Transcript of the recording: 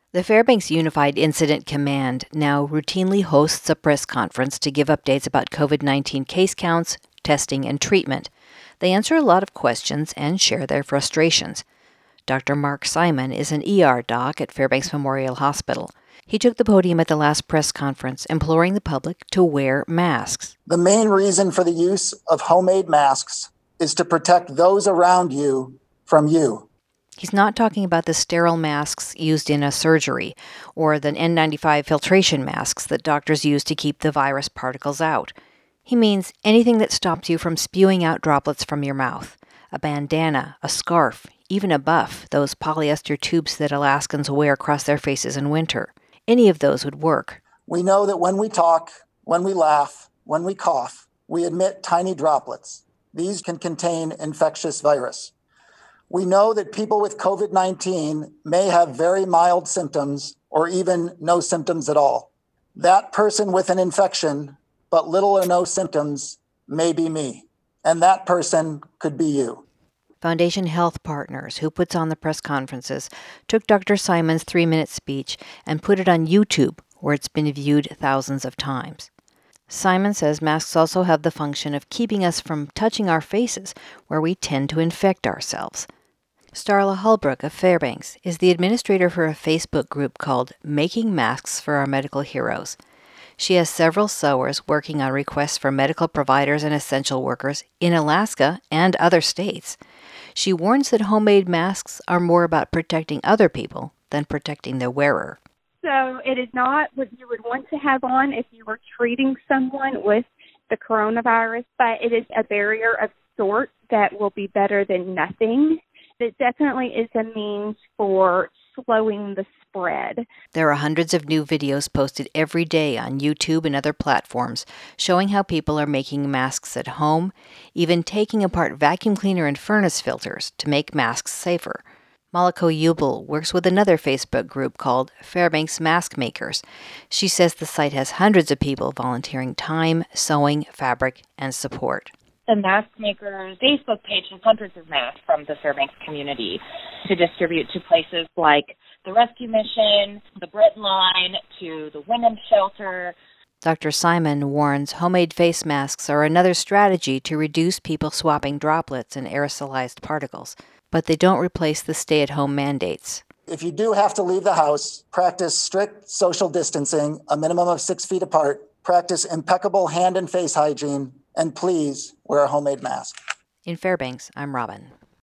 The Fairbanks Unified Incident Command now routinely hosts a press conference to give updates about COVID-19 case counts, testing, and treatment. They answer a lot of questions and share their frustrations. Dr. Mark Simon is an ER doc at Fairbanks Memorial Hospital. He took the podium at the last press conference, imploring the public to wear masks. The main reason for the use of homemade masks is to protect those around you from you. He's not talking about the sterile masks used in a surgery or the N95 filtration masks that doctors use to keep the virus particles out. He means anything that stops you from spewing out droplets from your mouth. A bandana, a scarf, even a buff, those polyester tubes that Alaskans wear across their faces in winter. Any of those would work. We know that when we talk, when we laugh, when we cough, we emit tiny droplets. These can contain infectious virus. We know that people with COVID-19 may have very mild symptoms or even no symptoms at all. That person with an infection, but little or no symptoms, may be me, and that person could be you. Foundation Health Partners, who puts on the press conferences, took Dr. Simon's 3-minute speech and put it on YouTube, where it's been viewed thousands of times. Simon says masks also have the function of keeping us from touching our faces, where we tend to infect ourselves. Starla Holbrook of Fairbanks is the administrator for a Facebook group called Making Masks for Our Medical Heroes. She has several sewers working on requests for medical providers and essential workers in Alaska and other states. She warns that homemade masks are more about protecting other people than protecting their wearer. So it is not what you would want to have on if you were treating someone with the coronavirus, but it is a barrier of sorts that will be better than nothing. It definitely is a means for slowing the spread. There are hundreds of new videos posted every day on YouTube and other platforms showing how people are making masks at home, even taking apart vacuum cleaner and furnace filters to make masks safer. Maliko Yubel works with another Facebook group called Fairbanks Mask Makers. She says the site has hundreds of people volunteering time, sewing, fabric, and support. The Mask Makers Facebook page has hundreds of masks from the Fairbanks community to distribute to places like the Rescue Mission, the Bread Line, to the Women's Shelter. Dr. Simon warns homemade face masks are another strategy to reduce people swapping droplets and aerosolized particles, but they don't replace the stay-at-home mandates. If you do have to leave the house, practice strict social distancing, a minimum of 6 feet apart, practice impeccable hand and face hygiene, and please wear a homemade mask. In Fairbanks, I'm Robin.